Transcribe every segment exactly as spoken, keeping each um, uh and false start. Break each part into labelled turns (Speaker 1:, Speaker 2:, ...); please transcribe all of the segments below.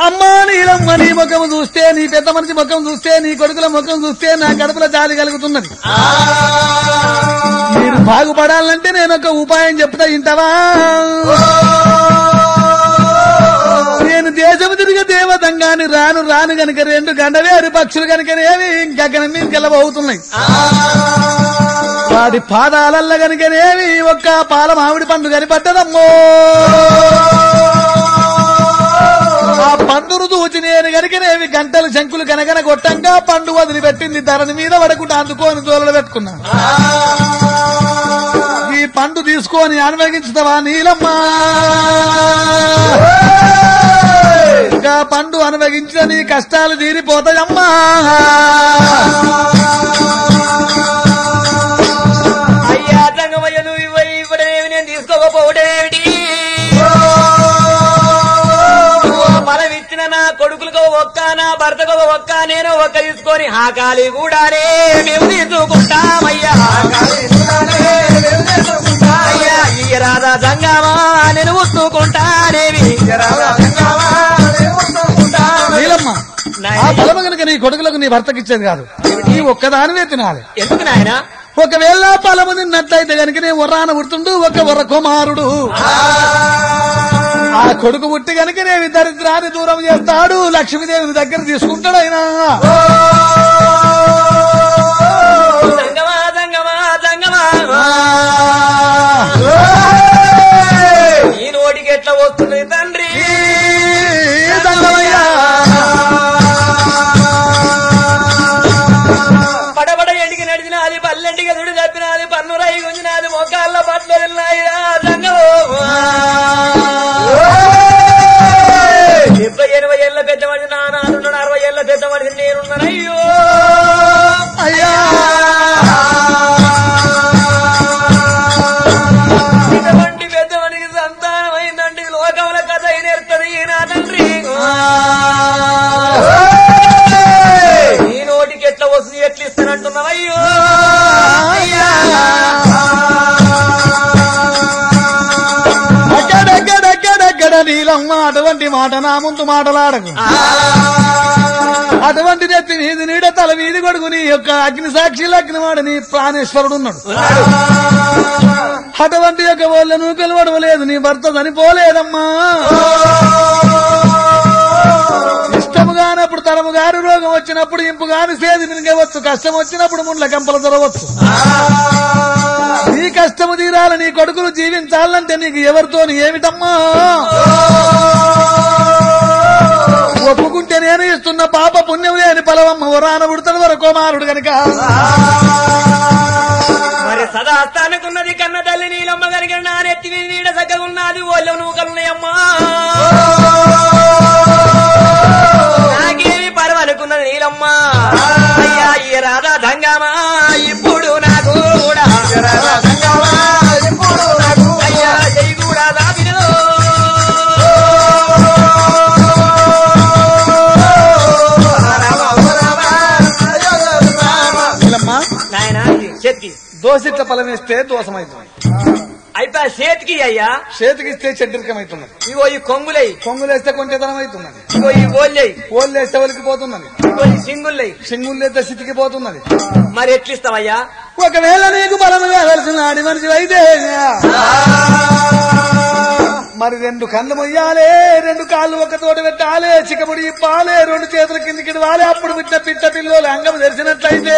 Speaker 1: అమ్మా నీలమ్మ నీ ముఖం చూస్తే నీ పెద్ద మనిషి ముఖం చూస్తే నీ కొడుకుల ముఖం చూస్తే నా కడుపులో జాలి కలుగుతున్నది. మీరు బాగుపడాలంటే నేను ఒక ఉపాయం చెప్తా ఇంటవా. నేను దేశము తిరిగి దేవతంగాని రాను రాను గనుక రెండు గండవేరు పక్షులు కనుకనేవి గగనం మీద గెలవవుతున్నాయి. వాడి పాదాలల్ల గనుకనేవి ఒక్క పాల మామిడి పండు కనిపడ్డదమ్మో. ఆ పండును దూచి నేను గనుకనేవి గంటలు శంకులు కనగన కొట్టంగా పండు వదిలిపెట్టింది. ధరని మీద పడకుండా అందుకోని దూరలు పెట్టుకున్నా. ఈ పండు తీసుకొని అనుభవించుతావా నీలమ్మ? ఇంకా పండు అనుభవించిన నీ కష్టాలు తీరిపోతాయమ్మా.
Speaker 2: అయ్యా తంగమయ్య నువ్వు ఇవ్వని ఇవ్వడమేమి నేను తీసుకోకపోవడమేమిటి? బలం ఇచ్చిన నా కొడుకులకు ఒక్క నా భర్తకు ఒక్క నేను ఒక్క తీసుకొని ఆ కాలి కూడానే మేము తీసుకుంటామయ్యా. అయ్యా ఈ రాధా సంగమా నేను ఉత్తుకుంటానేవి.
Speaker 1: నీలమ్మ ఆ బలము కనుక నీ కొడుకులకు నీ భర్తకి ఇచ్చేది కాదు, నీ ఒక్కదానివే తినాలి.
Speaker 2: ఎందుకు నాయన?
Speaker 1: ఒకవేళ ఫలము తిన్నట్లయితే కనుక నేను వరాన పుడుతుండు ఒక వర కుమారుడు. ఆ కొడుకు పుట్టి కనుక నేను దరిద్రాన్ని దూరం చేస్తాడు, లక్ష్మీదేవి దగ్గర తీసుకుంటాడు. అయినా
Speaker 2: సంగమా సంగమా సంగమా ఈ నోటికి ఎట్లా వస్తుంది తండ్రి? పడబడ ఎండికి నడిచినది, పల్లెంటికి దుడి తప్పినది, పన్ను రై గుంజినది, మొక్కల్ల పట్లు వెళ్ళినాయిరా సంగమో. డెబ్బై ఎనభై ఏళ్ళ పెద్ద మనిషి నానాడున్నాడు, అరవై ఏళ్ళ పెద్ద మనిషి నేనున్నాను. అయ్యో
Speaker 1: అయ్యా
Speaker 2: ఇటువంటి పెద్ద మనిషికి సంతానం అయిందంటే లోకముల కథ నేర్పుతుంది నా తండ్రి. ఈ నోటికి ఎట్లా వస్తుంది ఎట్లా ఇస్తానంటున్నావు? అయ్యో
Speaker 1: అక్కడక్కడక్కడక్కడ నీలమ్మ అటువంటి మాట నా ముందు మాటలాడకు. అటువంటి నెత్తి నీది నీడ తల వీధి కొడుకు నీ యొక్క అగ్ని సాక్షిలు అగ్నివాడు నీ ప్రాణేశ్వరుడు ఉన్నాడు. అటువంటి యొక్క వాళ్ళ నువ్వు పిలవడలేదు, నీ భర్త చనిపోలేదమ్మా. ఇష్టము కానప్పుడు తరము గారు రోగం వచ్చినప్పుడు ఇంపు గాని సేది మినగవచ్చు, కష్టం వచ్చినప్పుడు ముండ్ల కంపలు దొరవచ్చు. నీ కష్టము తీరాలి, నీ కొడుకులు జీవించాలంటే నీకు ఎవరితోని ఏమిటమ్మా? ఒప్పుకుంటే నేను ఇస్తున్న పాప పుణ్యం లేని పలవమ్మ వరాన ఉడతడు వర కుమారుడు కనుక.
Speaker 2: మరి సదాస్తానుకున్నది కన్న తల్లి నీలమ్మ కనుక నా నెత్తి మీద నీడ చక్కగా ఉన్నది, ఓళ్ళు నూకలున్నాయమ్మా. నాకేమి పర్వనుకున్నది నీలమ్మ. అయ్యా ఈ రాధా దంగమా ఇప్పుడు నాకు కూడా అయ్యా జై కూడా దాపినదో. నాయన చేతికి
Speaker 1: దోసిట్ల ఫలం వేస్తే దోషమవుతుంది,
Speaker 2: అయిపోయా చేతికి. అయ్యా
Speaker 1: చేతికిస్తే చెడ్డరికమవుతున్నది.
Speaker 2: ఇగో ఈ కొంగులై,
Speaker 1: కొంగులేస్తే కొంచెతనం అవుతున్నది.
Speaker 2: ఇగో ఈ ఓళ్ళై,
Speaker 1: ఓళ్ళు వేస్తే ఒలికిపోతున్నది.
Speaker 2: ఇగో ఈ సింగుల్లై,
Speaker 1: సింగులేస్తే సితికిపోతున్నది.
Speaker 2: మరి ఎట్లిస్తావయ్యా?
Speaker 1: ఒకవేళ నీకు బలము కావలసిన ఆడి మనిషి అయితే మరి రెండు కళ్ళు మొయ్యాలే, రెండు కాళ్ళు ఒక తోట పెట్టాలి, చిక్కముడి ఇప్పాలి, రెండు చేతుల కిందికి వాలి. అప్పుడు పుట్టిన పిట్ట పిల్లలు అంగం తెరిచినట్లయితే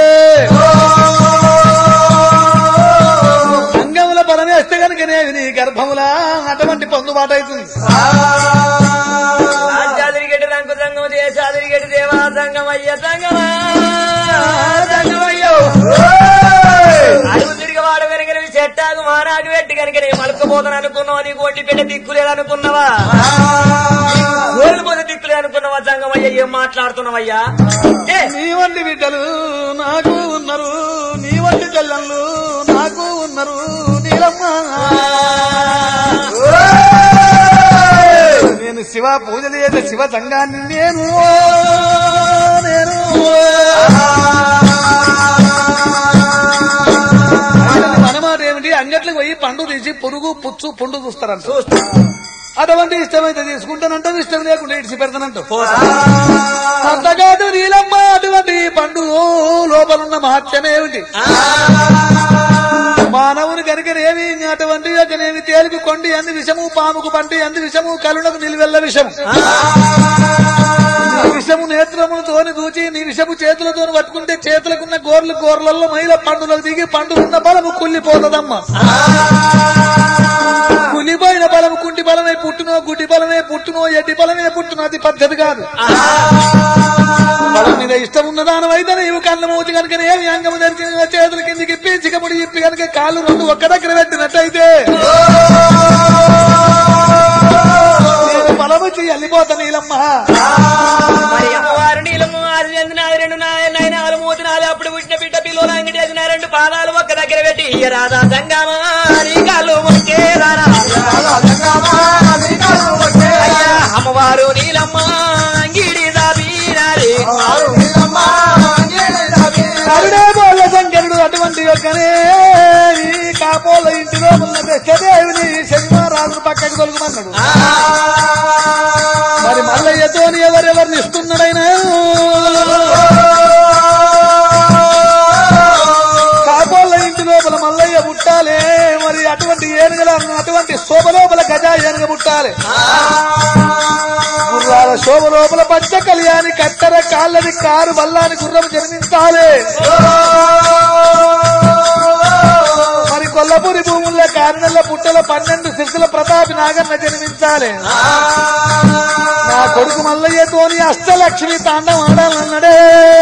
Speaker 1: అంగముల బలం వేస్తే కనుకనేవి నీ గర్భములా అటువంటి పొందుబాటు అవుతుంది.
Speaker 2: రాజ్యాదిరిగేటి రంగు సంగం, దేశాదిరిగేటి దేవా సంగం. అయ్య సంగమా సంగమయ్యో అడుగు తిరిగి వాడు కనుక చెట్టాకు మానాకు పెట్టి కనుక నేను మలుకపోతాను అనుకున్నావా? నీకు ఒంటి పెట్ట దిక్కులేదనుకున్నావా? ఓడిపోతే దిక్కులే అనుకున్నావా? సంగమయ్య ఏం మాట్లాడుతున్నావయ్యా?
Speaker 1: నీ వంటి బిడ్డలు నాకు ఉన్నారు, నీ వంటి చెల్లెళ్ళు నాకు ఉన్నారు నీలమ్మ. నేను శివ పూజలు చేసే శివ సంఘాన్ని నేను నేను మనమాట ఏమిటి? అంగట్లకు పోయి పండు తీసి పురుగు పుచ్చు పుండు చూస్తారంట. అటువంటి ఇష్టమైతే తీసుకుంటానంటావు, ఇష్టం లేకుండా ఇడిచి పెడతానంటావు. అంతకాదు నీలమ్మ అటువంటి పండు లోపలున్న మహత్యమేమిటి? మానవుని కనుకనేమి అటువంటి యొక్కనేమి తేలికి కొండి అంది విషము, పాముకు పంటి అంది విషము, కలునకు నిలువెల్ల విషము. విషము నేత్రములతోని దూచి నీ విషము చేతులతో పట్టుకుంటే చేతులకున్న గోర్లు గోర్లలో మైల పండులకు దిగి పండుకున్న బలము కుళ్ళిపోతుందమ్మా. కులిపోయిన బలము కుంటి బలమే పుట్టునో, గుడ్డి బలమే పుట్టునో, ఎడ్డి బలమే పుట్టునో, అది పద్ధతి కాదు. బలం మీద ఇష్టం ఉన్న దానమైతే నీవు కళ్ళ మూతి కనుక ఏమి అంగము ధరిచిన చేతుల కిందికి ఇప్పి చికముడి ఇప్పి కనుక కాళ్ళు రెండు ఒక్క దగ్గర పెట్టినట్టయితే నేను బలము చెయ్యి వెళ్ళిపోతా నీలమ్మ.
Speaker 2: మరి అమ్మవారు నీలమ్మ ఆది చెందినాది రెండు నయనాలు మూతినాలు అప్పుడు పుట్టిన బిడ్డ పిల్లలు అంగడి వేసిన రెండు పాదాలు ఒక్క దగ్గర పెట్టి రాధా సంగమా నీ కాళ్ళు మొక్కే రారా అమ్మవారు నీలమ్మ అంగిడి దాబీనాలి
Speaker 1: అరుడే బోళ్ళ శంకరుడు అటువంటి యొక్కనే కాపోల ఇంటిలో ఉన్న దశదేవిని శనివారాజు పక్కకు తొలగమన్నాడు. మరి మల్లయ్యతోని ఎవరెవరిని ఇస్తున్నాడైనా కాపోళ్ళ ఇంటి లోపల మల్లయ్య పుట్టాలే. మరి అటువంటి ఏనుగల అటువంటి శోభ లోపల గజా ఏనుగ పుట్టాలి. గుర్రాల శోభ లోపల పచ్చ కళ్యాణి కట్టర కాళ్ళని కారు బల్లాని గుర్రం జన్మించాలి. మరి కొల్లపూరి భూముల్లో కార్నెల్ల పుట్టల పన్నెండు శిశుల ప్రతాపి నాగన్న జన్మించాలి. నా కొడుకు మల్లయ్యతోని అష్టలక్ష్మి తాండం ఆడాలన్నాడే.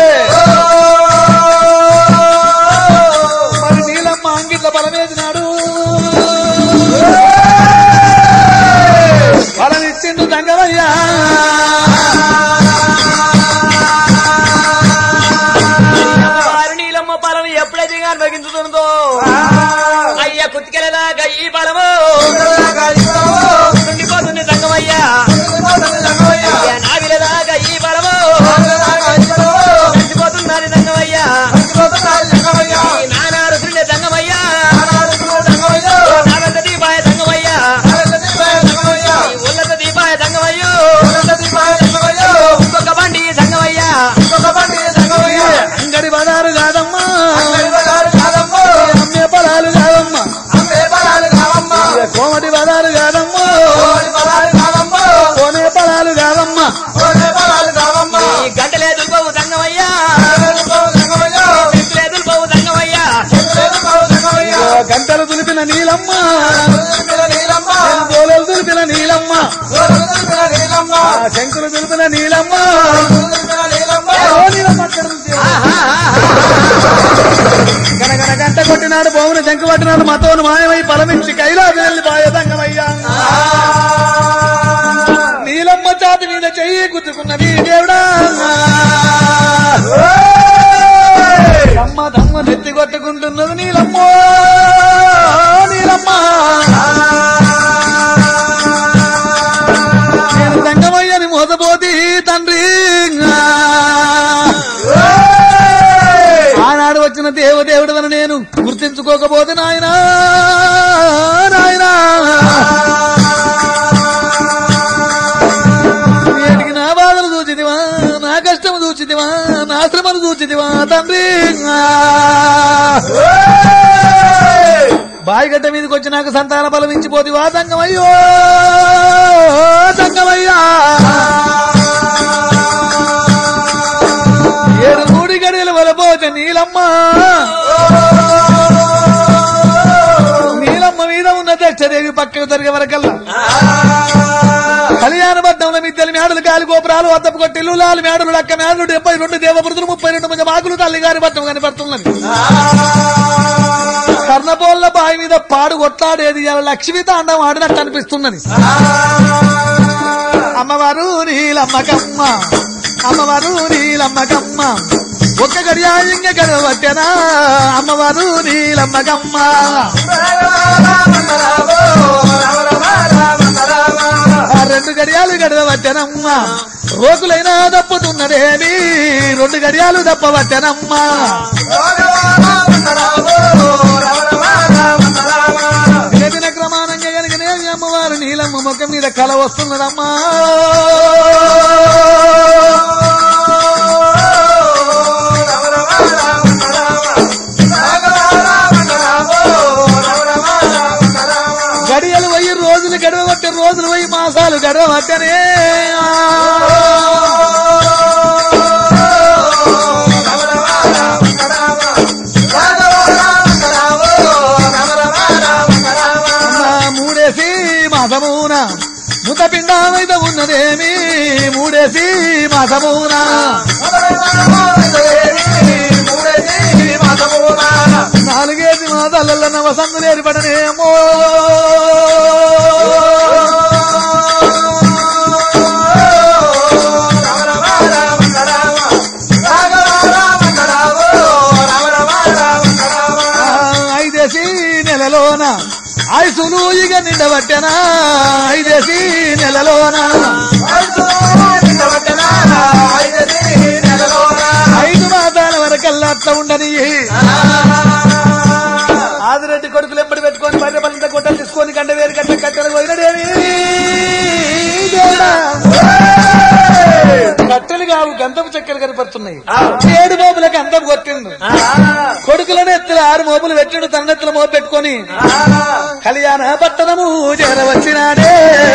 Speaker 1: మరి నీలమ్మ అంగిట్ల బలమేసినాడు, బలమిచ్చిండు దంగమయ్యా.
Speaker 2: నీలమ్మ బలం ఎప్పుడైతే అనుభవించుతుందో అయ్యా కుతికెలదాకా ఈ బలము ఉండిపోతుంది దంగమయ్యా. నావిలదాకా ఈ బలము ఉండిపోతున్నది దంగమయ్యా. నానా రుద్రుండే దంగమయ్యా, నాగంత దీపాయ దంగమయ్యా, ఉల్లత దీపాయ దంగమయ్యో, ఇంకొక బండి దంగమయ్యా.
Speaker 1: అంగడి బదారు కాదమ్మా, అమ్మే పొలాలు కాదమ్మా, కోమటి బదారు కాదమ్మా, కోనే పొలాలు కాదమ్మా.
Speaker 2: గంటలే దుల్పవు దంగమయ్యా, గంటలే దుల్పవు దంగమయ్యా.
Speaker 1: గంటలు దులిపిన నీలమ్మ, గోలలు దులిపిన నీలమ్మ, శంకులు దులిపిన నీలమ్మ. గనగన గంట కొట్టినాడు భూమిని శంకు పట్టినాడు మతోను మాయమై పలమించి కైలాసం వెళ్ళిపోయే దంగమయ్యా. నీలమ్మ చాతి మీద చెయ్యి గుద్దుకున్నది దేవుడా. దమ్మ దమ్మ నెత్తి కొట్టుకుంటున్నది నీలమ్మ, నీలమ్మ. నేను దంగమయ్యని మోసపోతి తండ్రి. ఆనాడు వచ్చిన దేవదేవుడు అని నేను గుర్తించుకోకపోతే నాయనా, నాయనా నేటికి నా బాధలు చూచిదివా, నా కష్టము చూచిదివా, నా శ్రమను చూచిదివా తండ్రి. బాయిగడ్డ మీదకి వచ్చి నాకు సంతాన బలం ఇచ్చిపోతివా దంగమయ్యో, దంగమయ్యా. ఏడు మూడి గడియలు వలపోతే నీలమ్మ, నీలమ్మ మీద ఉన్న దక్షదేవి పక్కకు జరిగే వరకల్లా కళ్యాణ బద్దంలో మిద్దెలు మేడలు గాలి గోపురాలు అద్దపు కొట్టిల్లు లాలు మేడలు అక్క మేడలు డెబ్బై రెండు దేవపురుతులు ముప్పై రెండు మంది మాకులు తల్లిగారి బద్దం కనపడుతున్నది. కర్ణపోళ్ల బావి మీద పాడు కొట్లాడేది లక్ష్మీ తాండం ఆడినట్టు అనిపిస్తున్నది. అమ్మవారు నీలమ్మకమ్మ, అమ్మవారు నీలమ్మకమ్మ, ఒక్క గడియాయంగ గడవట్టెనా అమ్మవారు నీలమ్మకమ్మ. రెండు గడియాలు గడవట్టెనమ్మ, రోగులైనా దప్పుతున్నదేమి రెండు గడియాలు దప్పవట్టెనమ్మ. వేదిన క్రమానంగా కనుకనే అమ్మవారు నీలమ్మ ముఖం మీద మీద కల వస్తున్నదమ్మా గడియలు పోయి రోజులు గడవబట్టే రోజులు పోయి మాసాలు గడవబట్టనే మూడేసి మాసమున ముతపిండమైతే ఉన్నదేమి మూడేసి మాసమున నాలుగేసి మాసాలలో నవసందులు ఏర్పడనేమో ఐదేసి నెలలోన ఐసులు ఇక నిండబట్టెనా ఐదేసి నెలలోన ఐదు మాసాల వరకల్లా అట్లా ఉండని ఆదిరెడ్డి కొడుకులు ఎప్పుడు పెట్టుకొని బర్రె పల్లింత గుట్టలు తీసుకొని గంట వేరు గంట కట్టెలు పోయినడేమి కట్టెలు కావు గంధపు చెక్కలు కనపడుతున్నాయి ఏడు మోపుల గంధం కొట్టిండు కొడుకులను ఎత్తుల ఆరు మోపులు పెట్టిండు తన్నెత్తుల మోపు పెట్టుకొని కళ్యాణ పట్టణము చేరవచ్చినాడే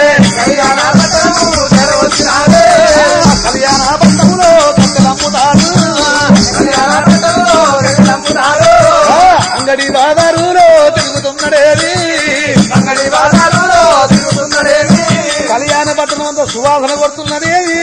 Speaker 1: కళ్యాణ పట్టణములో కట్టెలు అమ్ముతాడు అంగడి బాదారులో తిరుగుతున్నడేవి అంగడి బాదారులో తిరుగుతున్నడేవి కళ్యాణ పట్టణం అంతా సువాసన కొడుతున్నదేవి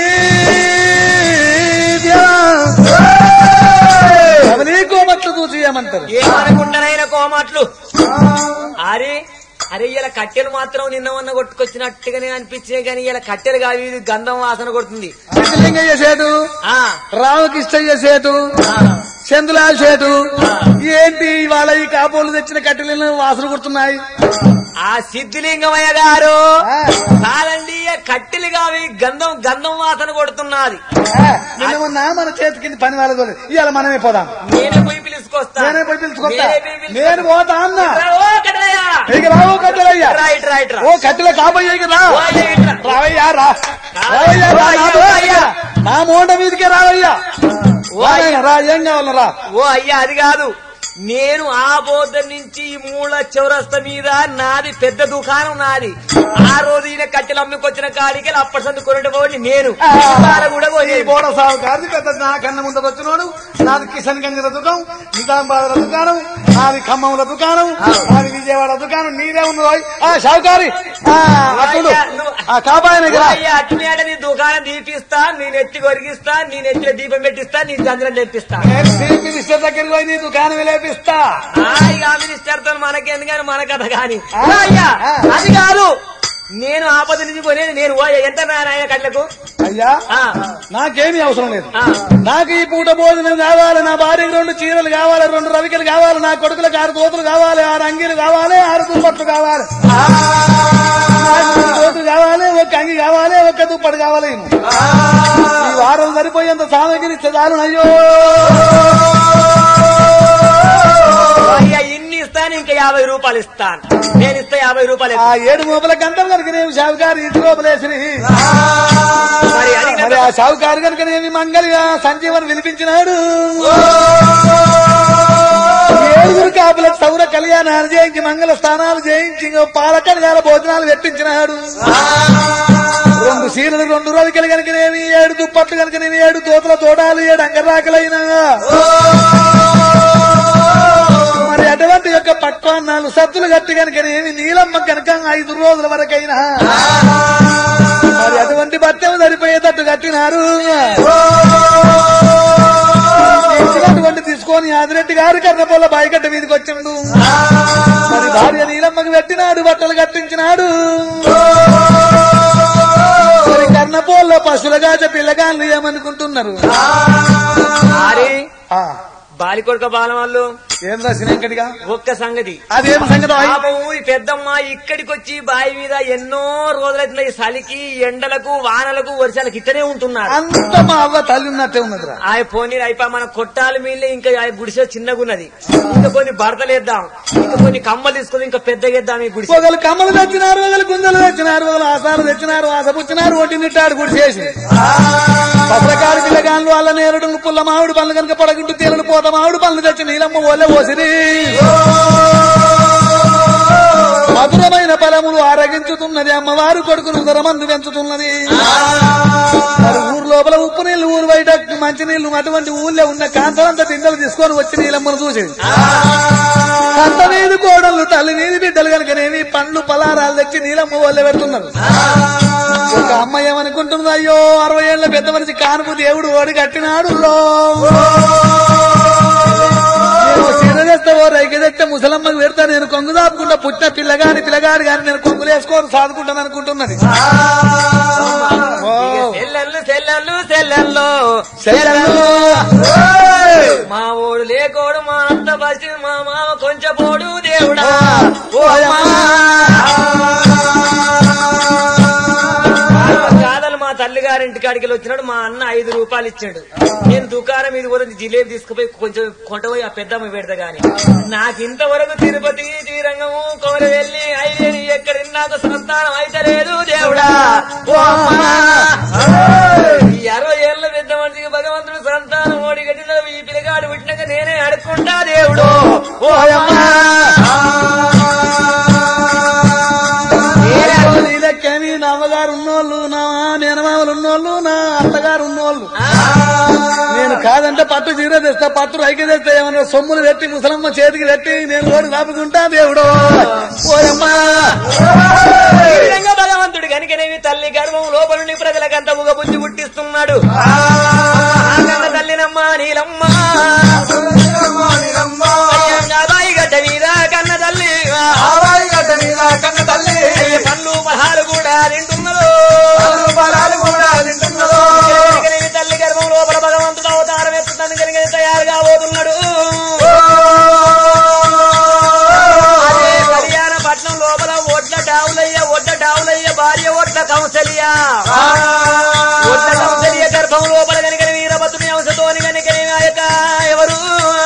Speaker 1: అవనీ కోమట్లు చూసి ఏమంటారు
Speaker 2: ఏమనుకుంటానైనా కోమట్లు అరే అరే ఇలా కట్టెలు మాత్రం నిన్న మొన్న కొట్టుకొచ్చినట్టుగానే అనిపించాయి కానీ ఇలా కట్టెలు కావి గంధం వాసన కొడుతుంది
Speaker 1: లింగయ్య సేటు రామకృష్ణయ్య సేటు చందులాల్ సేటు ఏంటి ఇవాళ ఈ కాపోలు తెచ్చిన కట్టెలు వాసన కొడుతున్నాయి
Speaker 2: ఆ సిద్ధిలింగమయ్య గారు కాదండి కట్టెలు కావి గంధం గంధం వాసన కొడుతున్నది
Speaker 1: నిన్న మొన్న మన చేతి కింద పని వాళ్ళ ఇవాళ మనమే పోదాం
Speaker 2: నేనే పోయి పిలుచుకొస్తా
Speaker 1: నేనే పోయి పిలుచుకొస్తా నేను పోతా అన్నా
Speaker 2: రావు
Speaker 1: కట్టెలయ్యా
Speaker 2: రైట్ రైట్
Speaker 1: ఓ కట్టెల కాబోయ్య రావయ్యా రా రావయ్యా నా మోండ మీదకే రావయ్యా రా ఏం కావాల రా
Speaker 2: ఓ అయ్యా అది కాదు నేను ఆ బోధ నుంచి ఈ మూల చౌరస్త మీద నాది పెద్ద దుకాణం నాది ఆ రోజు ఈయన కట్టెలు అమ్ముకొచ్చిన కాడికి అప్పటి సందు కొరటి పోయి నేను కూడా
Speaker 1: బోడ సాగు కాదు పెద్ద నా కన్న ముందు వచ్చినాడు నాది కిషన్ గంజల దుకాణం నిజామాబాద్ దుకాణం నాది ఖమ్మంల దుకాణం నాది విజయవాడ దుకాణం నీదే ఉన్నది ఆ షావుకారి కాపాయన
Speaker 2: అట్నేట నీ దుకాణం దీపిస్తా నేను ఎత్తి కొరిగిస్తా నేను ఎత్తిన దీపం పెట్టిస్తా నీ చంద్రం తెప్పిస్తా
Speaker 1: మినిస్టర్ దగ్గరికి పోయి నీ దుకాణం లేపిస్తా
Speaker 2: మినిస్టర్ తో మనకెందుకని మన కథ కాని అది కాదు నేను ఆపద నుంచి కొనేది నేను ఎంత నాయన కట్లకు
Speaker 1: అయ్యా నాకేమీ అవసరం లేదు నాకు ఈ పూట భోజనం కావాలి నా భార్యకి రెండు చీరలు కావాలి రెండు రవికలు కావాలి నా కొడుకులకు ఆరు దోతులు కావాలి ఆరు అంగీలు కావాలి ఆరు దుప్పట్లు కావాలి దోతులు కావాలి ఒక అంగి కావాలి ఒక దుప్పటి కావాలి ఈ వారం సరిపోయేంత సామగ్రి చాలు అయ్యో
Speaker 2: అయ్యా ఇన్ని ఇస్తాను ఇంకా యాభై రూపాయలు ఇస్తాను నేను ఇస్తా యాభై రూపాయలు
Speaker 1: ఆ ఏడు మోపల గంటలు కనుక నేను షావుకారు ఇంటి లోపలేసి మరి ఆ షావుకారు కనుకనేమి మంగళిగా సంజీవన్ వినిపించినాడు ఏడుగురు కాపులకు సౌర కళ్యాణాలు చేయించి మంగళ స్థానాలు చేయించి పాల కళ్యాణ భోజనాలు పెట్టించినాడు రెండు సీరలు రెండు రవికలు కనుకనేమి ఏడు దుప్పట్లు కనుకనేమి ఏడు తోతల తోడాలు ఏడు అంగరాకలైనా మరి అటువంటి యొక్క పక్వాన్నాలు సత్తులు గట్టి కనుకనేమి నీలమ్మ కనుక ఐదు రోజుల వరకైనా మరి అటువంటి బట్టెము సరిపోయేటట్టు కట్టినారు అటువంటి తీసుకొని ఆదిరెడ్డి గారు కర్ణపొల్ల బాయిగడ్డ మీదకి వచ్చిండు మరి భార్య నీలమ్మకి పెట్టినాడు బట్టలు కట్టించినాడు మరి కర్ణపోల్లో పశువుల గాజ పిల్లగాళ్ళు ఏమనుకుంటున్నారు
Speaker 2: బాలికొడుక బాలం వాళ్ళు
Speaker 1: ఏం రాసినక్కడిగా
Speaker 2: ఒక్క సంగతి
Speaker 1: అదేం సంగతి
Speaker 2: పాపం ఈ పెద్దమ్మ ఇక్కడికి వచ్చి బావి మీద ఎన్నో రోజులైతుంది ఈ చలికి ఎండలకు వానలకు వర్షాలకు ఇట్టనే ఉంటున్నారు.
Speaker 1: అంత మా అవ్వ తల్లి ఉన్నట్టే ఉన్నదిరా.
Speaker 2: ఆ పోనీ అయిపో మన కొట్టాల మీళ్ళే ఇంకా ఆ గుడిసె చిన్నగున్నది. ఇంకా కొన్ని బడతలేద్దాం, ఇంకా కొన్ని కమ్మలు తీసుకుని ఇంకా పెద్దగేద్దాం. ఈ గుడిసె
Speaker 1: ఒకళ్ళు కమ్మలు తెచ్చినారు, ఒకళ్ళు గుంజలు తెచ్చినారు, ఒకళ్ళు ఆసాలు తెచ్చినారు, ఆసపుచ్చినారు, ఒట్టినిట్టాడు గుడిసేసి పత్రకారు పిల్లగాన్లు వాళ్ళ నేరుడు పుల్ల మామిడి పనులు కనుక పడగుంటూ తేలను పోత మామిడి పనులు తెచ్చి నీలమ్మ ఓలే పోసిరి. మధురమైన ఫలములు ఆరగించుతున్నది అమ్మవారు కొడుకును ధరమందు పెంచుతున్నది. మరి ఊరు లోపల ఉప్పు నీళ్లు, ఊరు బయట మంచి నీళ్లు, అటువంటి ఊళ్ళో ఉన్న కాంతలంతా బిందెలు తీసుకొని వచ్చి నీలమ్మను చూసి అంత నీది కోడళ్ళు తల్లి నీది బిడ్డలు కనుకనేవి పండ్లు పలారాలు తెచ్చి నీలమ్మ వాళ్ళే పెడుతున్నారు. ఒక అమ్మ ఏమనుకుంటుంది, అయ్యో అరవై ఏళ్ల పెద్ద మనిషి కానుపు దేవుడు ఓడి కట్టినాడు, చేస్తే ఓ రైకి తెస్తే ముసలమ్మకి పెడతా, నేను కొంగు దాపుకుంటా, పుట్టిన పిల్లగాని పిల్లగాడు గాని నేను కొంగులు వేసుకోని సాదుకుంటాను అనుకుంటున్నది.
Speaker 2: మా ఓడు లేకోడు మా అంత బసి మా మామ కొంచెం పోడు దేవుడా. కాదలు మా తల్లిగారింటి కాడికి వచ్చినాడు. మా అన్న ఐదు రూపాయలు ఇచ్చాడు. నేను దుకాణం ఇది కూడా జిలేబీ తీసుకుపోయి కొంచెం కొంటపోయి ఆ పెద్దమ్మ పెడతా గాని నాకు ఇంతవరకు తిరుపతి శ్రీరంగము కోరి వెళ్ళి ఐదేని ఎక్కడ నాకు సంతానం అయితే లేదు దేవుడా. ఈ అరవై ఏళ్ళ పెద్ద మనిషికి భగవంతుడు సంతానం ఓడి కట్టిన ఈ పిల్లగాడు పుట్టినాక నేనే అడుక్కుంటా దేవుడు.
Speaker 1: నీలెక్కని నా అమ్మగారు ఉన్నోళ్ళు, నా మేనమామలు ఉన్నోళ్ళు, నా అత్తగారు ఉన్నోళ్ళు. నేను కాదంటే పట్టు చీర తెస్తా, పట్టు రైకి తెస్తా, ఏమన్నా సొమ్ములు పెట్టి ముసలమ్మ చేతికి పెట్టి నేను ఓడి రాపుకుంటా దేవుడు. ఓయమ్మా
Speaker 2: భగవంతుడు కనుకనేవి తల్లి గర్భం లోపల నుండి ప్రజలకంతా ఉగ బుద్ధి పుట్టిస్తున్నాడు. తల్లినమ్మ నీలమ్మ గడ్డ మీద కన్న తల్లి
Speaker 3: కన్న తల్లి
Speaker 2: పళ్ళు పహాలు కూడా తింటున్నదో
Speaker 3: బలాలు కూడా తింటున్నదో.
Speaker 2: తల్లి గర్భం లోపల భగవంతుడు అవతారం ఎత్తుతాను కనుక తయారుగా పోతున్నాడు. హర్యానా పట్నం లోపల ఒడ్ల డావులయ్య ఒడ్ల డావులయ్య భార్య ఒడ్ల కౌశల్య ఒడ్ల కౌశల్య గర్భం లోపల కనుక వీరభద్రుని అంశతోని కనుక ఆయక ఎవరు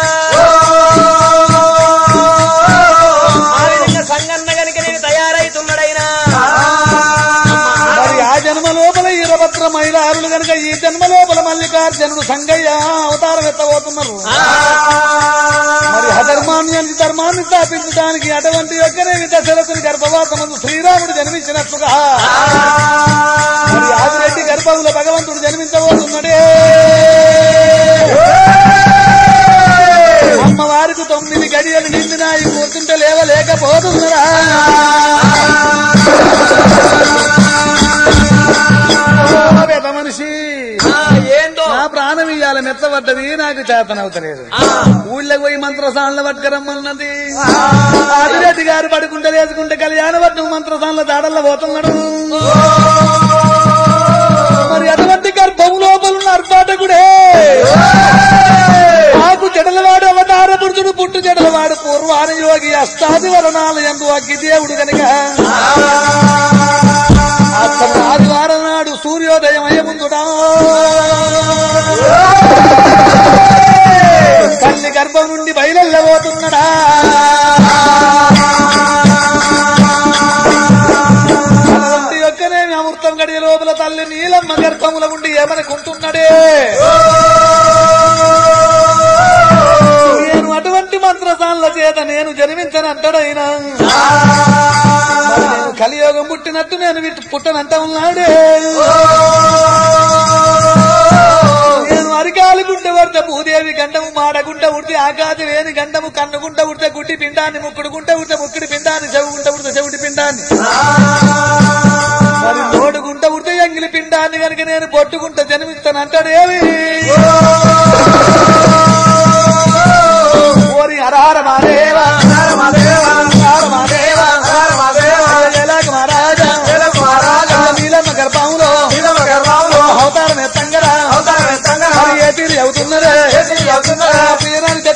Speaker 2: ఆ విధంగా సంగన్న కనుక నేను తయారైతున్నాడైనా.
Speaker 1: మరి ఆ జన్మ లోపల ఈరభద్ర మహిళారులు కనుక ఈ జన్మ లోపల మల్లికార్జునుడు సంగయ్య అవతారం ఎత్తబోతున్నారు. మరి అధర్మాన్ని ధర్మాన్ని స్థాపించడానికి అటువంటి యొక్కనేవి దశరథుని గర్భవాసమందు శ్రీరాముడు జన్మించినట్లుగా మరి ఆదిరెడ్డి గర్భంలో భగవంతుడు జన్మించబోతున్నాడే. అమ్మవారికి తొమ్మిది గడియలు నిండినాయి, కూర్చుంటే లేవలేకపోతున్నారా. పెద్ద మనిషి
Speaker 2: ఏందో
Speaker 1: నా ప్రాణం ఇయ్యాల మెత్తబడ్డది, నాకు చేతనవుతలేదు. ఊళ్ళకి పోయి మంత్రసాన్ల పట్టుకరమ్మన్నది. ఆదిరెడ్డి గారు పడుకుంటే వేసుకుంటే కళ్యాణవట్నం మంత్రసాన్ల దాడల్లో పోతున్నాడు. మరి అటువంటి గర్భం లోపలున్న అర్భాటకుడే ఆకు జడలవాడు అవతార పురుషుడు, పుట్టు జడలవాడు పూర్వాన యోగి, అష్టాది వరణాలు ఎందు అగ్గి దేవుడు కనుక అతను ఆదివారం నాడు సూర్యోదయం అయ్యే ముందుడా తల్లి గర్భం నుండి బయలుపోతున్నాడా. అటువంటి యొక్కనే అమృతం గడియ లోపల తల్లి నీలమ్మ గర్భముల ఉండి ఏమనుకుంటున్నాడే. నేను అటువంటి మంత్రసాన్ల చేత నేను జన్మించనంటాడైనా నేను కలియోగం పుట్టినట్టు నేను వీటి పుట్టనంట ఉన్నాడే. నేను అరికాలు గుండె పడితే భూదేవి గండము, మాడగుంట ఉడితే ఆకాశ వేని గండము, కన్నుగుంట ఉడితే గుడ్డి పిండాన్ని, ముక్కుడు గుంట ఉడితే ముక్కుడి పిండాన్ని, చెవు గుంట ఉడితే చెవిటి పిండాన్ని, మరి నోడు గుంట ఉడితే ఎంగిలి పిండాన్ని కనుక నేను బొట్టుకుంట జన్మిస్తానంటాడేవి. ఓరి హరహర మాదేవ హర మాదేవ హర మాదేవ హర మాదేవ జలక మహారాజా జలక మహారాజా నీలమ్మ గర్భంలో నీలమ్మ గర్భంలో అవతారం ఎత్తంగరా అవతారం ఎత్తంగరా ఏ తీరు అవుతున్నదే ఏ తీరు అవుతున్నదా పీరాన్ని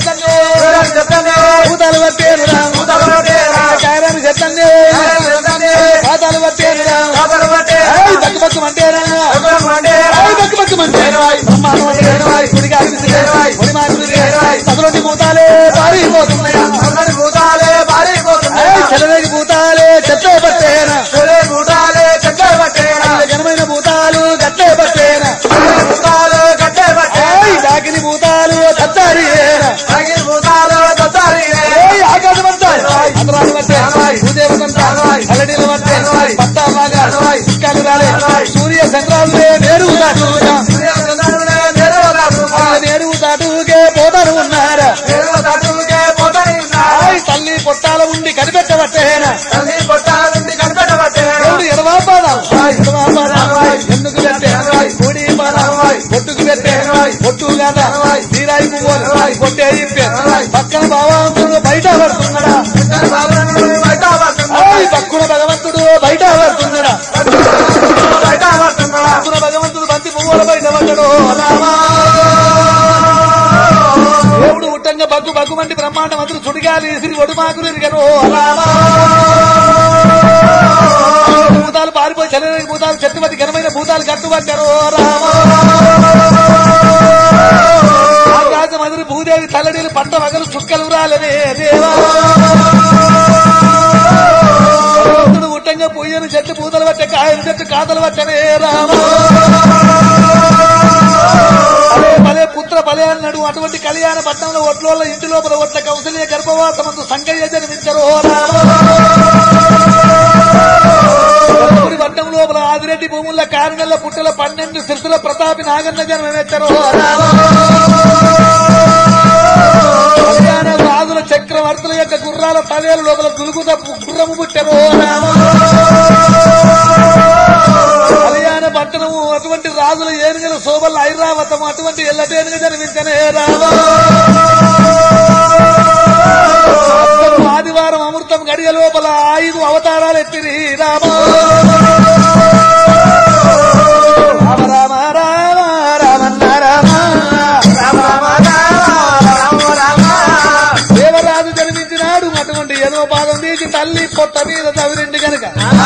Speaker 1: మంచి బ్రహ్మాండమంటే గుడిగా ఒడి మార్పులు చదువుని భూతాలే పారిపోతున్నాయా
Speaker 3: భూతాలే పారిపోతున్నాయి
Speaker 1: చెలవేగి భూతాలే చెట్లే పట్టేనా
Speaker 3: భూతాలే చెట్లే పట్టేనా
Speaker 1: ఘనమైన భూతాలు గట్లే పట్టేనా
Speaker 3: భూతాలు గట్టే పట్టే
Speaker 1: దాకిని భూతాలు తత్తారియేనా
Speaker 3: భూతాలు తొత్తారి
Speaker 1: ఆకాశమంతా అంతరాలు పట్టే భూదేవతంతా అల్లడీలు పట్టే పట్టాలాగా సుక్కాలు రాలే సూర్య చంద్రాలే నేరుగు దాటుగా నేరుగు దాటుకే పోతారు ఉన్నారా తల్లి పొట్టాల ఉండి కనిపెట్టబట్టేనా ఎడవా పాదాలు ఎడవా పాదాలు ఎందుకు పెట్టే కూడి పాదాలు పొట్టుకు పెట్టే పొట్టు కదా తీరాయి పువ్వులు కొట్టే ఇప్పే పక్కన భావంతుడు బయట పడుతున్నాడా పక్కున భగవంతుడు బయట పడుతున్నాడా పక్కున భగవంతుడు బంతి పువ్వుల బయట పడ్డాడు దేవుడు ఉట్టంగా బగ్గు బగ్గు మంటి బ్రహ్మాండ మంత్రులు చుడిగాలి సిరి ఒడుమాకులు ఎరిగారు భూతాలు పారిపోయి చల్లని భూతాలు చెట్టుబట్టి ఘనమైన భూతాలు కట్టుబట్టారు ఆకాశ మధురు భూదేవి తల్లడీలు పంట వగలు చుక్కలు రాలనే దేవా ఉట్టంగా పొయ్యను చెట్టు పూతలు పట్టే కాయలు చెట్టు కాతలు పట్టనే రామా భలే భలే పుత్ర భలే అన్నాడు అటువంటి కళ్యాణ పట్టణంలో ఒట్ల ఇంటి లోపల ఒట్ల కౌశల్య గర్భవాసమందు సంగయ్య జన్మించరు పట్టణం లోపల ఆదిరెడ్డి భూముల కారణల పుట్టల పన్నెండు శిరసుల ప్రతాపి నాగన్న జన్మమెత్తరు కళ్యాణ రాజుల చక్రవర్తుల యొక్క గుర్రాల తవేల లోపల దులుగుత గుర్రము పుట్టరు కళ్యాణ పట్టణము అటువంటి రాజుల ఏనుగల శోభల ఐరావతము అటువంటి ఎల్లటేనుగ జన్మించనే రామ ఆదివారం అమృతం గడియ లోపల ఐదు అవతారాలు ఎత్తిరి రామ రామ రామ రామ రామన్న రామ దేవరాజు జన్మించినాడు అటువంటి ఎదో పాదం తీసి తల్లి పొట్ట మీద తవిరిండి కనుక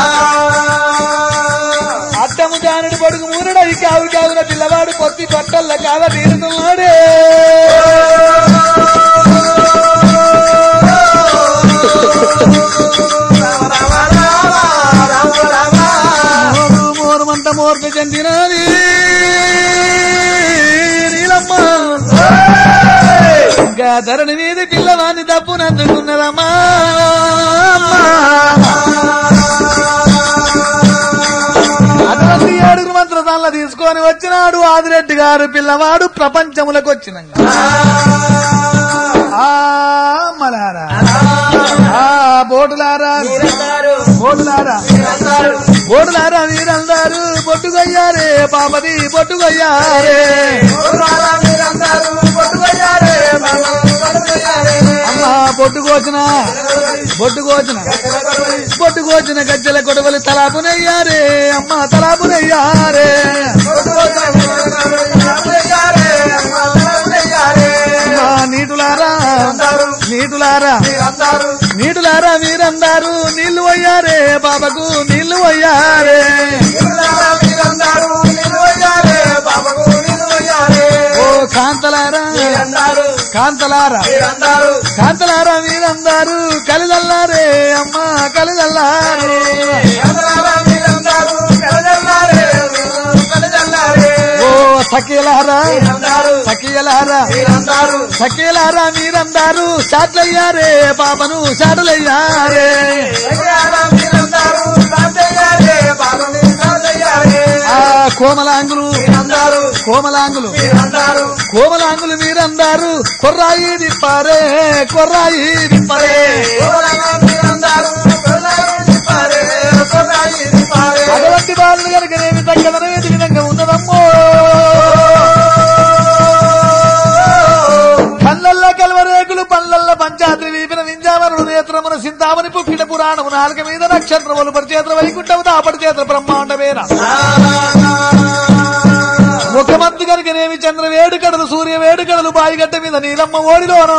Speaker 1: అద్దము జానుడు పొడుగు మూనుడది కావు కావున పిల్లవాడు కొద్ది పట్టల్ల కావ తీరుతున్నాడే మోరమంట మోర్పు చెందినది నీలమ్మ ధరణి మీద పిల్లవాన్ని తప్పునందుకున్నదమ్మా అటువంటి ఏడుగురు మంత్రదాన్ల తీసుకొని వచ్చినాడు ఆదిరెడ్డి గారు పిల్లవాడు ప్రపంచములకు వచ్చినాక మలారా బోటులారా బోటులారా బోటులారా మీరందరూ బొట్టుగొయ్యారే పాపది బొట్టుగొయ్యారే అమ్మా బొట్టుకోచిన బొట్టుకోచిన బొట్టుకోచిన గజ్జల కొడవలి తలాపునయ్యారే అమ్మ తలాపునయ్యారే నీటులారా నీటులారా నీటులారా మీరందరూ నీళ్లు పోయారే బాబాకు నీళ్లు పోయారే ఓ కాంతలారా కాంతలారా కాంతలారా మీరందరూ కలిదల్లారే అమ్మ కలిదల్లారే ఓ సఖీలారా సఖీలారా సఖీలారా మీరందరూ షాట్లయ్యారే పాపను షాటులయ్యారే కోమలాంగులు కోమలాంగులు కోమలాంగులు మీరందరూ కొర్రాయి దిప్పారే కొర్రాయి దిప్పారే అటువంటి వాళ్ళు కనుకనేమి తగ్గదనేది విధంగా ఉన్నదమ్మో కళ్ళల్లో కల్వరేకులు పళ్ళల్లో పంచాద్రి వీపిన వింజామరుడు నేత్రమున సింతామని పుప్పిన పురాణము నాలుక మీద నక్షత్రములు పరిచేత్ర వైకుంఠము దాపడి చేత్ర బ్రహ్మాండమేన ముఖమంతు కనుకనేమి చంద్ర వేడుకడలు సూర్య వేడుకడలు బాయిగడ్డ మీద నీలమ్మ ఓడిలోనో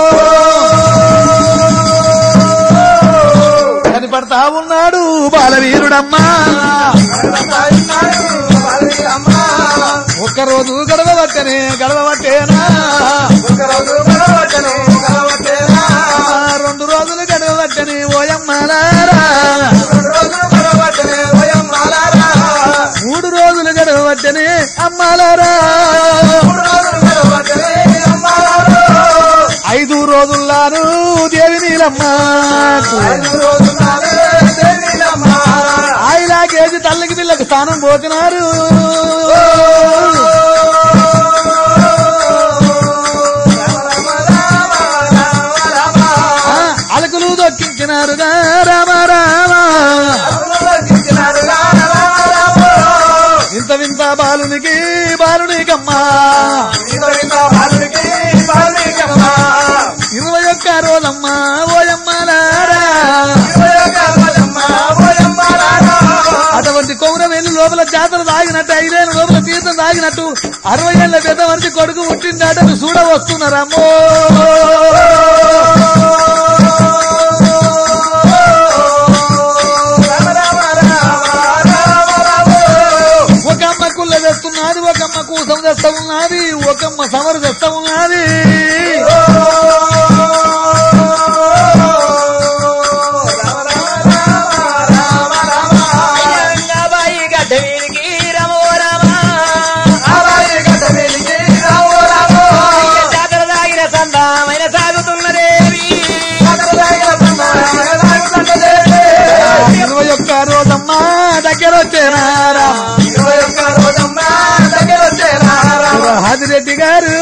Speaker 1: కనిపడతా ఉన్నాడు బాలవీరుడమ్మా ఒక్కరోజు గడవబట్టనే గడవబట్టేనా
Speaker 3: ఒకరోజు గడవట్టనే గడవట్టేనా
Speaker 1: రెండు రోజులు గడవబట్టని ఓయమ్మలారా
Speaker 3: రెండు రోజులు గడవట్టనే ఓయమ్మలారా
Speaker 1: మూడు రోజులు గడవబట్టని అమ్మాలారా
Speaker 3: మూడు రోజులు గడవట్టనే అమ్మలారా
Speaker 1: ఐదు రోజుల్లాను దేవి నీలమ్మ
Speaker 3: ఐదు రోజులానే దేవినమ్మ
Speaker 1: ఆయిలా కేజీ తల్లికి పిల్లకు స్థానం పోతున్నారు అలకులు దొక్కించినారుగా రామ రామ ఇంత వింత బాలునికి బాలునికమ్మా ఇరవై ఒక్క రోజమ్మా ఓయమ్మలారా అటువంటి కొమర వెళ్ళి లోపల జాతర తాగినట్టు ఐదేళ్ళ లోపల తీర్థం తాగినట్టు అరవై ఏళ్ల పెద్ద మనిషి కొడుకు పుట్టిందటను చూడ వస్తున్నారమ్మో ఒక అమ్మ కుళ్ళ తెస్తున్నది ఒక అమ్మ కూసం తెస్తా ఉన్నది ఒక అమ్మ సమరు తెస్తా ఉన్నది
Speaker 2: జాతర తాగిన సందామైన సాగుతున్నదేవి
Speaker 1: ఇరవై ఒక్క రోజమ్మా దగ్గర వచ్చేనారా
Speaker 3: ఇరవై ఒక్క రోజమ్మా దగ్గర వచ్చేనా
Speaker 1: హాదిరెడ్డి గారు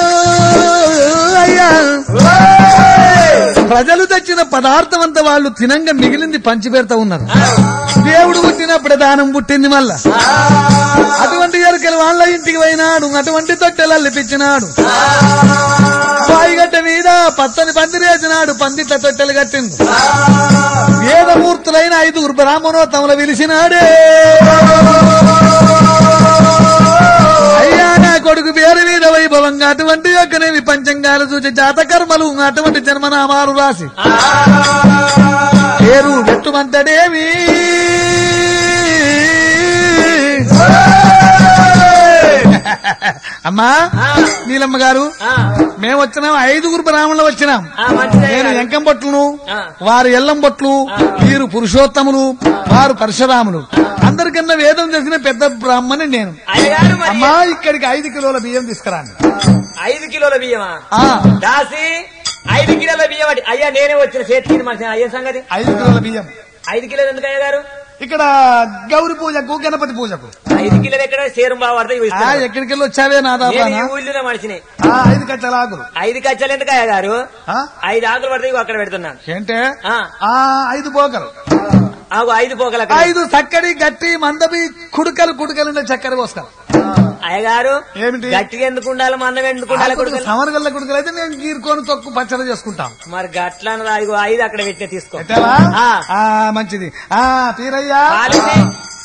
Speaker 1: అయ్యా ప్రజలు తెచ్చిన పదార్థం అంతా వాళ్ళు తినంగా మిగిలింది పంచి పెడతా ఉన్నారు దేవుడు పుట్టినప్పుడే దానం పుట్టింది మళ్ళా అటువంటి ఎరుకలు వాళ్ళ ఇంటికి పోయినాడు అటువంటి తొట్టెలు అల్లిపించినాడు పాయిగట్ట మీద పచ్చని పందిరేసినాడు పందిట్ల తొట్టెలు కట్టిండు వేదమూర్తులైన ఐదుగురు బ్రాహ్మణోత్తములు పిలిచినాడే అయ్యా నా కొడుకు పేరు మీద వైభవంగా అటువంటి యొక్కనేవి పంచంగాలు చూసి జాతకర్మలు అటువంటి జన్మనామాలు రాసి పేరు పెట్టుమంతడేవి అమ్మా నీలమ్మ గారు మేము వచ్చినాం ఐదుగురు బ్రాహ్మణులు వచ్చినాం నేను ఎంకం బొట్లను వారు ఎల్లం బొట్లు వీరు పురుషోత్తములు వారు పరశురాములు అందరికన్నా వేదం చేసిన పెద్ద బ్రాహ్మణి నేను అమ్మా ఇక్కడికి ఐదు కిలోల బియ్యం తీసుకురాండి
Speaker 2: ఐదు కిలోల బియ్యమా
Speaker 1: ఆ,
Speaker 2: దాసి ఐదు కిలోల బియ్యం అంటే అయ్యా నేనే వచ్చిన చేతికి మనిషి అయ్యే సంగతి
Speaker 1: ఐదు కిలోల బియ్యం
Speaker 2: ఐదు కిలోలు ఎందుకు అయ్యా గారు
Speaker 1: ఇక్కడ గౌరి పూజకు గణపతి పూజకు
Speaker 2: ఐదు కిలోలు ఎక్కడ సేరం బాగా
Speaker 1: ఆ, ఎక్కడికి వెళ్ళి వచ్చావే నా దాపానా
Speaker 2: ఊళ్ళో మనిషిని
Speaker 1: ఆ, ఐదు కచ్చల ఆకులు
Speaker 2: ఐదు కచ్చలు ఎందుకు అయ్యా గారు
Speaker 1: ఆ,
Speaker 2: ఐదు ఆకులు పడితే ఇగో అక్కడ పెడుతున్నాను
Speaker 1: ఏంటే
Speaker 2: ఆ,
Speaker 1: ఆ ఐదు పోకలు
Speaker 2: ఆగు ఐదు పోకల
Speaker 1: ఐదు చక్కడి గట్టి మందవి కుడుకలు కుడుకలు చక్కెర పోస్తారు
Speaker 2: అయ్యగారు
Speaker 1: ఏమిటి?
Speaker 2: గట్టిగా ఎందుకు ఉండాలి మందం ఎందుకు ఉండాలి కొడుకులు?
Speaker 1: సమరగల్ల కుడుకలు అయితే మేము గీరుకొని తొక్కు పచ్చడి చేసుకుంటాం
Speaker 2: మరి గట్ల అన్నది ఇగో ఐదు అక్కడ పెట్టే తీసుకో
Speaker 1: పెట్టావా?
Speaker 2: ఆ.
Speaker 1: ఆ, మంచిది ఆ పీరయ్యా
Speaker 2: పాలిది.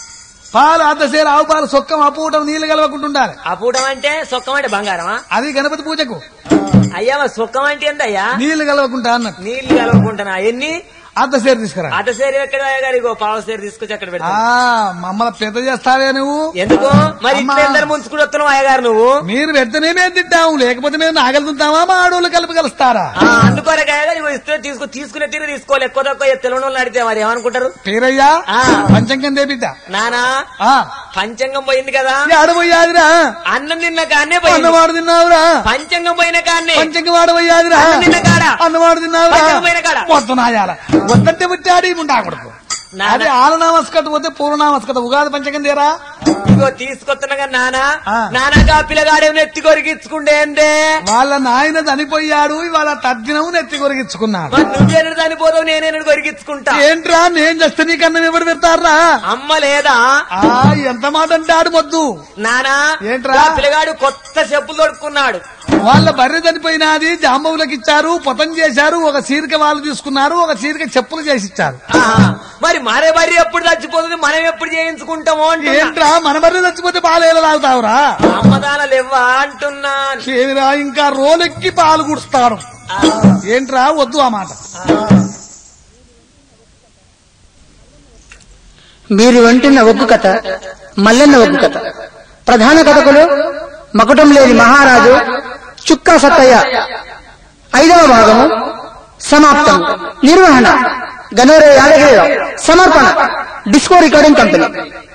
Speaker 1: పాలు అర్ధసేరు ఆవు పాలు సొక్కం అపూటం నీళ్లు కలవకుంటుండాలి
Speaker 2: అపూటం అంటే సొక్కం అంటే బంగారమా?
Speaker 1: అది గణపతి పూజకు
Speaker 2: అయ్యా మరి సొక్కం అంటే ఎంత అయ్యా?
Speaker 1: నీళ్లు కలవకుంటా అన్నట్టు
Speaker 2: నీళ్లు కలవకుంటున్నా ఎన్ని
Speaker 1: అర్ధసేరు తీసుకురా
Speaker 2: అత సేరు ఎక్కడ అయ్యగారు ఇగో పావు సేరు తీసుకొచ్చి అక్కడ పెడతా
Speaker 1: ఆ మమ్మల్ని పెద్ద చేస్తావే నువ్వు
Speaker 2: ఎందుకు మరి
Speaker 1: అమ్మా.
Speaker 2: ఇట్లా ఎందరు ముంచుకుని వస్తున్నావు అయ్యగారు నువ్వు
Speaker 1: మీరు పెడితేనే మేము తింటాము లేకపోతే మేము నాగలుతుంటామా మా ఆడోళ్ళు కలిపి కలుస్తారా
Speaker 2: ఆ, అందుకోరే అయ్యగారు ఇగో ఇస్తే తీసుకు తీసుకునే తీరు తీసుకోవాలి ఎక్కువ తక్కువ తెలియని వాళ్ళు అడిగితే మరి ఏమనుకుంటారు?
Speaker 1: పేరయ్యా
Speaker 2: ఆ.
Speaker 1: పంచంగం దేబిడ్డ
Speaker 2: నానా
Speaker 1: ఆ
Speaker 2: పంచంగం పోయింది కదా
Speaker 1: ఆడబోయాదిరా
Speaker 2: అన్నం తిన్న కాన్నే పోయింది
Speaker 1: అన్నవాడు తిన్నావురా
Speaker 2: పంచంగం పోయిన కాన్నే
Speaker 1: పంచంగం వాడబోయాదిరా
Speaker 2: అన్నం తిన్న కాడ
Speaker 1: అన్నవాడు తిన్నావురా
Speaker 2: పంచంగం పోయిన కాడ
Speaker 1: మొత్తం నాయాల వద్దంటే ముట్టాడు ఉండకూడదు
Speaker 2: నాన్న.
Speaker 1: అదే ఆలనామస్కత పోతే పూర్ణనామస్కత ఉగాది పంచకం తీరా
Speaker 2: ఇగో తీసుకొస్తున్నా నానా
Speaker 1: ఆ.
Speaker 2: నానాగా పిల్లగాడే నెత్తి కొరికించుకుంటేందే
Speaker 1: వాళ్ళ నాయన చనిపోయాడు ఇవాళ తద్దినం నెత్తి కొరిగించుకున్నాడు
Speaker 2: మరి నువ్వేనడు చనిపోతావు నేనేనడు కొరికించుకుంటా
Speaker 1: ఏంట్రా నేను చేస్తే నీకు అన్నం ఎవరు పెడతారా
Speaker 2: అమ్మ లేదా
Speaker 1: ఆ ఎంత మాట అంటాడు మొద్దు
Speaker 2: నానా
Speaker 1: ఏంట్రా?
Speaker 2: ఆ పిల్లగాడు కొత్త చెప్పులు తొడుక్కున్నాడు
Speaker 1: వాళ్ళ బర్రె చనిపోయినది జాంబవులకు ఇచ్చారు పొతం చేశారు ఒక చీరిక వాళ్ళు తీసుకున్నారు ఒక చీరిక చెప్పులు చేసి ఇచ్చారు
Speaker 2: ఆహా. మరి మరే బరి ఎప్పుడు చచ్చిపోతుంది మనం ఎప్పుడు చేయించుకుంటామో అంటున్నా.
Speaker 1: ఏంట్రా మన బర్రె చచ్చిపోతే పాలు ఎలా తాగుతావురా
Speaker 2: అమ్మదానాలు ఇవ్వా అంటున్నా
Speaker 1: ఏమిరా ఇంకా రోలెక్కి పాలు కుడుస్తారు ఏంట్రా వద్దు ఆ మాట
Speaker 4: మీరు వింటున్న ఒగ్గు కథ మల్లన్న ఒగ్గు కథ. ప్రధాన కథకులు మకుటం లేని మహారాజు చుక్కా సత్తయ్య ఐదవ భాగము సమాప్తం. నిర్వహణ గనోరే యాదగిరిరావు. సమర్పణ డిస్కో రికార్డింగ్ కంపెనీ.